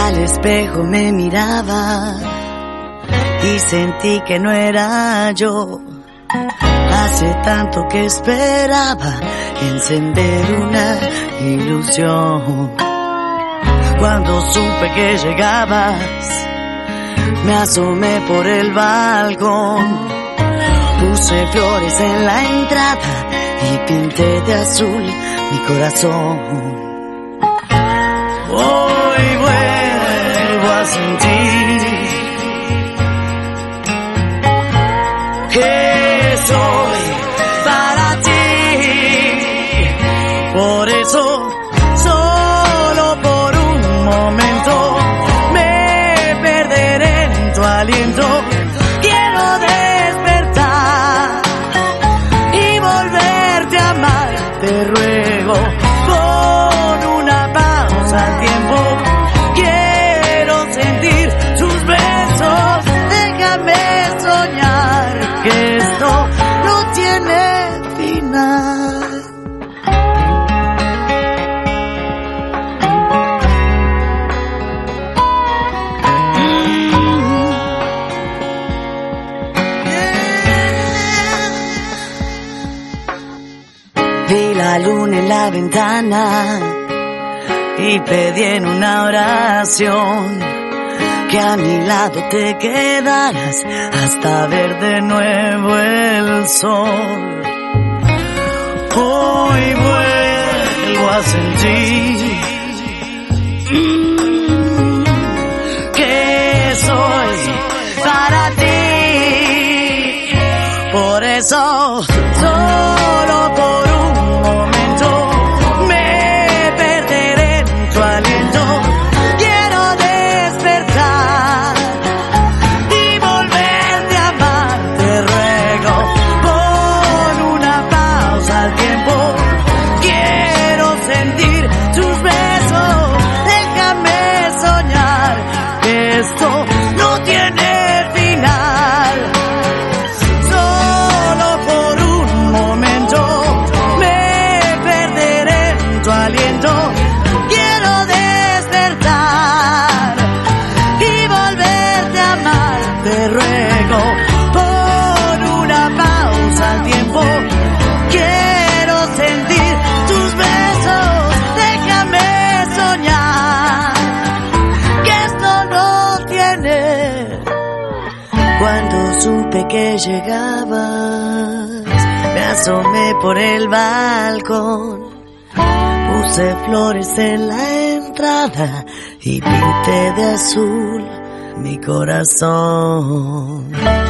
Al espejo me miraba y sentí que no era yo. Hace tanto que esperaba encender una ilusión. Cuando supe que llegabas, me asomé por el balcón. Puse flores en la entrada y pinté de azul mi corazón. Hoy vuelvo a sentir que soy para ti. Por eso, solo por un momento, me perderé en tu aliento. Quiero despertar y volverte a amar. Te ruego, pon una pausa al tiempo. Quiero sentir tus besos. Déjame soñar que esto no tiene final. Vi la luna en la ventana y pedí en una oración que a mi lado te quedaras hasta ver de nuevo el sol. Hoy vuelvo a sentir que soy para ti. Por eso, solo por un momento, me perderé en tu aliento. Quiero despertar y volverte a amar. Te ruego, pon una pausa al tiempo. Quiero sentir tus besos. Déjame soñar que esto no tiene final. Solo por un momento me perderé en tu aliento. Quiero despertar y volverte a amar. Te ruego, pon una pausa al tiempo. Quiero sentir tus besos. Déjame soñar que esto no tiene. Cuando supe que llegabas, me asomé por el balcón. Puse flores en la entrada y pinté de azul mi corazón.